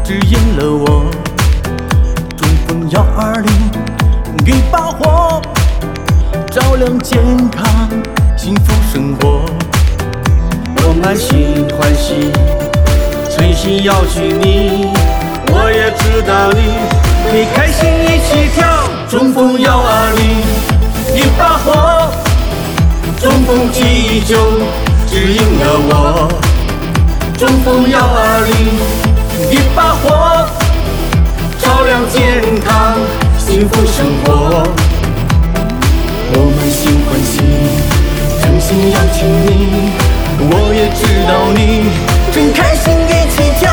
指引了我。中风120，一把火，照亮健康幸福生活。我满心欢喜，诚心邀请你，我也知道你会开心一起跳。中风120，一把火，中风记忆就指引了我。中风120，一把火，照亮健康幸福生活。我满心欢喜，诚心邀请你，我也知道你真开心一起跳。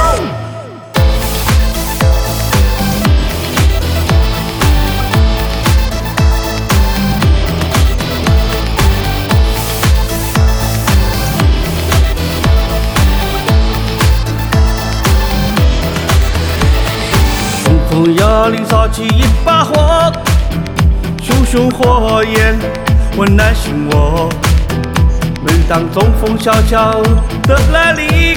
中风120烧起一把火，熊熊火焰温暖心窝。每当中风悄悄的来临，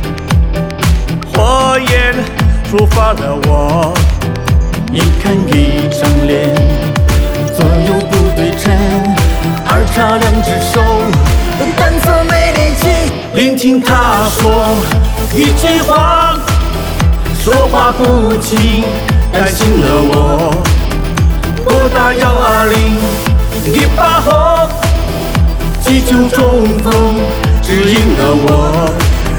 火焰触发了我。一看一张脸，左右不对称，二叉两只手，单侧没力气。聆听他说一句话，说话不轻，担心了我。拨打120，一把火，急救中风，指引了我。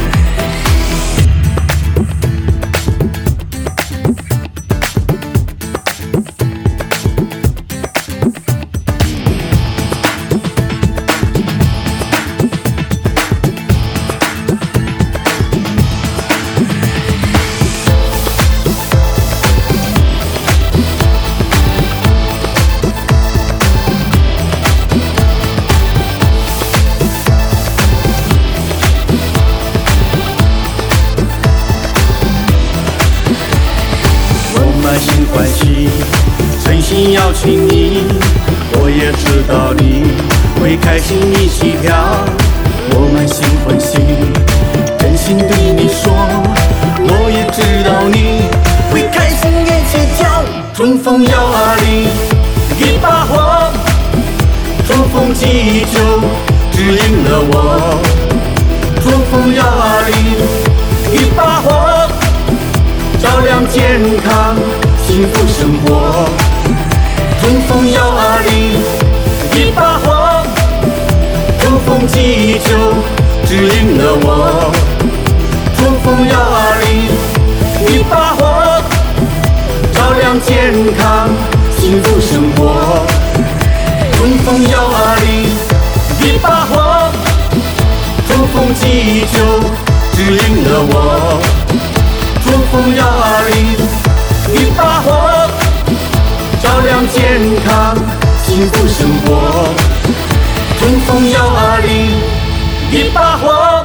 满心欢喜，诚心邀请你，我也知道你会开心一起跳。我满心欢喜，真心对你说，我也知道你会开心一起跳。中风120，一把火，中风记忆就指引了我。中风120，一把火，照亮健康幸福生活。中风120，一把火，中风记忆就指引了我。中风120，一把火，照亮健康幸福生活。中风120，一把火，中风记忆就指引了我。中风120，一把火，照亮健康幸福生活。中风120，一把火。